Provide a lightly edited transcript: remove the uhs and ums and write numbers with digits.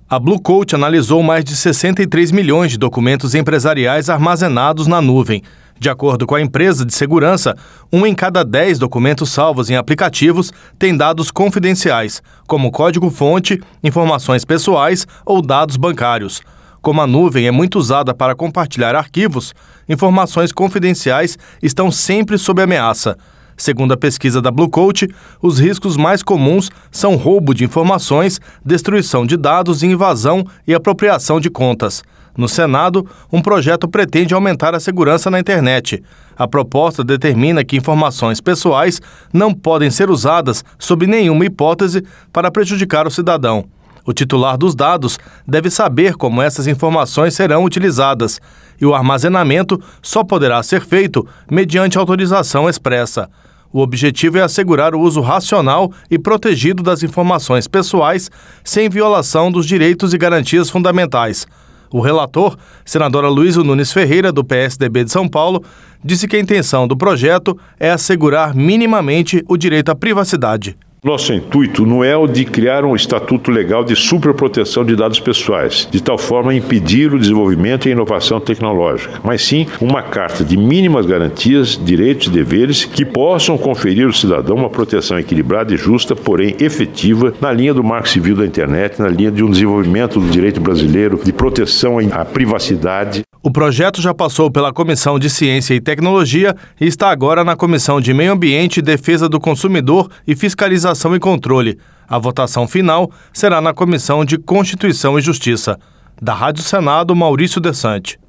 A Blue Coat analisou mais de 63 milhões de documentos empresariais armazenados na nuvem. De acordo com a empresa de segurança, 1 em cada 10 documentos salvos em aplicativos tem dados confidenciais, como código-fonte, informações pessoais ou dados bancários. Como a nuvem é muito usada para compartilhar arquivos, informações confidenciais estão sempre sob ameaça. Segundo a pesquisa da Blue Coat, os riscos mais comuns são roubo de informações, destruição de dados, invasão e apropriação de contas. No Senado, um projeto pretende aumentar a segurança na internet. A proposta determina que informações pessoais não podem ser usadas sob nenhuma hipótese para prejudicar o cidadão. O titular dos dados deve saber como essas informações serão utilizadas, e o armazenamento só poderá ser feito mediante autorização expressa. O objetivo é assegurar o uso racional e protegido das informações pessoais sem violação dos direitos e garantias fundamentais. O relator, senadora Luísa Nunes Ferreira, do PSDB de São Paulo, disse que a intenção do projeto é assegurar minimamente o direito à privacidade. Nosso intuito não é o de criar um estatuto legal de superproteção de dados pessoais, de tal forma a impedir o desenvolvimento e a inovação tecnológica, mas sim uma carta de mínimas garantias, direitos e deveres que possam conferir ao cidadão uma proteção equilibrada e justa, porém efetiva, na linha do Marco Civil da Internet, na linha de um desenvolvimento do direito brasileiro de proteção à privacidade. O projeto já passou pela Comissão de Ciência e Tecnologia e está agora na Comissão de Meio Ambiente, Defesa do Consumidor e Fiscalização e Controle. A votação final será na Comissão de Constituição e Justiça. Da Rádio Senado, Maurício Desante.